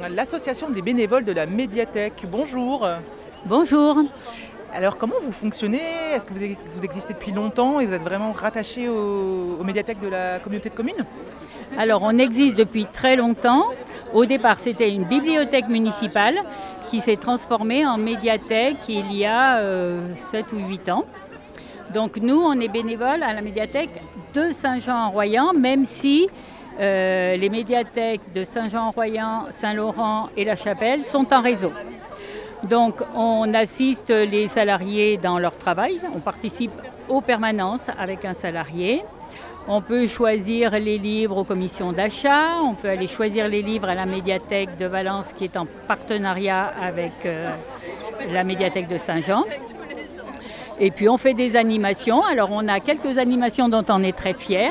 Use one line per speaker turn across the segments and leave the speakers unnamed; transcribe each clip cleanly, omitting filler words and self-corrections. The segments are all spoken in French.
l'association des bénévoles de la médiathèque. Bonjour.
Bonjour.
Alors comment vous fonctionnez? Est-ce que vous existez depuis longtemps et vous êtes vraiment rattaché aux médiathèques de la communauté de communes?
Alors on existe depuis très longtemps. Au départ c'était une bibliothèque municipale qui s'est transformée en médiathèque il y a 7 ou 8 ans. Donc nous on est bénévoles à la médiathèque de Saint-Jean-en-Royans, même si les médiathèques de Saint-Jean-en-Royans, Saint-Laurent et La Chapelle sont en réseau. Donc on assiste les salariés dans leur travail, on participe aux permanences avec un salarié. On peut choisir les livres aux commissions d'achat, on peut aller choisir les livres à la médiathèque de Valence qui est en partenariat avec la médiathèque de Saint-Jean. Et puis on fait des animations. Alors on a quelques animations dont on est très fiers.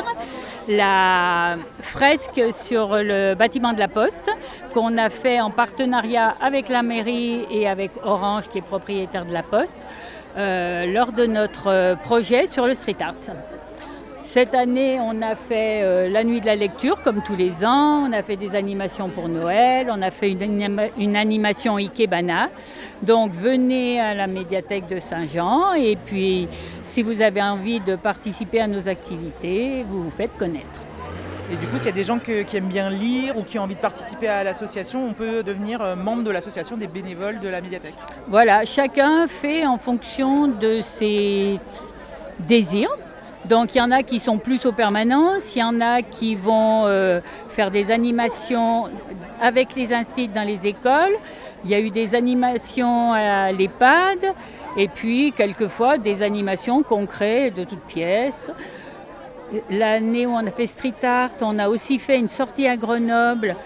La fresque sur le bâtiment de la Poste qu'on a fait en partenariat avec la mairie et avec Orange qui est propriétaire de la Poste lors de notre projet sur le street art. Cette année, on a fait la nuit de la lecture, comme tous les ans. On a fait des animations pour Noël. On a fait une animation Ikebana. Donc, venez à la médiathèque de Saint-Jean. Et puis, si vous avez envie de participer à nos activités, vous vous faites connaître.
Et du coup, s'il y a des gens qui aiment bien lire ou qui ont envie de participer à l'association, on peut devenir membre de l'association des bénévoles de la médiathèque.
Voilà, chacun fait en fonction de ses désirs. Donc il y en a qui sont plus aux permanences, il y en a qui vont faire des animations avec les instituts dans les écoles, il y a eu des animations à l'EHPAD et puis quelquefois des animations concrètes de toutes pièces. L'année où on a fait street art, on a aussi fait une sortie à Grenoble,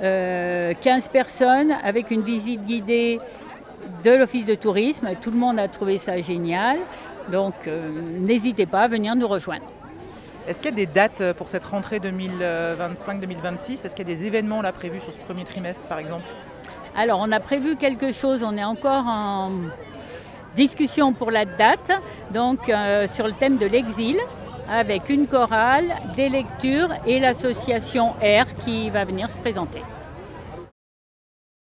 15 personnes avec une visite guidée de l'office de tourisme. Tout le monde a trouvé ça génial. Donc, n'hésitez pas à venir nous rejoindre.
Est-ce qu'il y a des dates pour cette rentrée 2025-2026? Est-ce qu'il y a des événements là prévus sur ce premier trimestre, par exemple?
Alors, on a prévu quelque chose. On est encore en discussion pour la date. Donc, sur le thème de l'exil, avec une chorale, des lectures et l'association R qui va venir se présenter.